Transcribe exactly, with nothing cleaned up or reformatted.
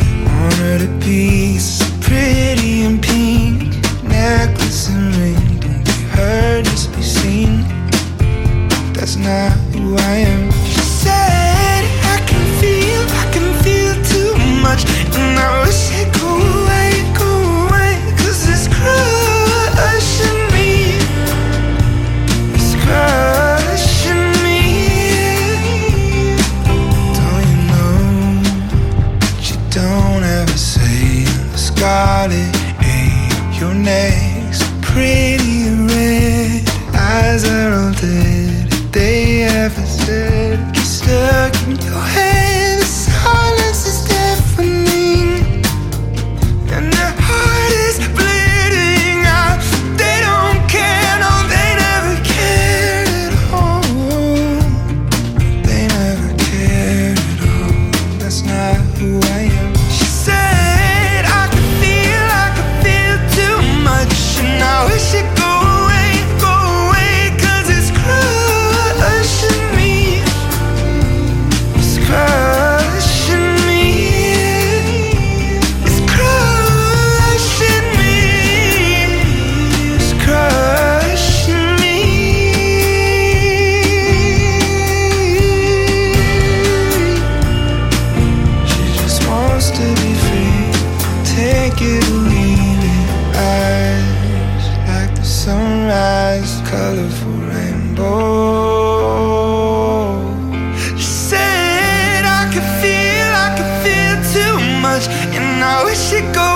Want her to be so pretty and pink, necklace and ring. Don't be heard, just be seen. That's not who I am. She said I can feel, I can feel too much, and I wish it go away, go away. Cause it's crushing me, it's crushing me. Don't you know that you don't ever say the scarlet ain't your next pretty red eyes are all dead. They ever said get stuck in your head. The silence is deafening, and their heart is bleeding out. They don't care, no, they never cared at all. They never cared at all. That's not who I am. She said I could feel, I could feel too much, and I wish it go away, go away. Cause it's crushing me, it's crushing me, it's crushing me, it's crushing me. She just wants to be free, take it or leave it. Eyes like the sunrise, colorful rainbow. She said I could feel, I could feel too much, and I wish it go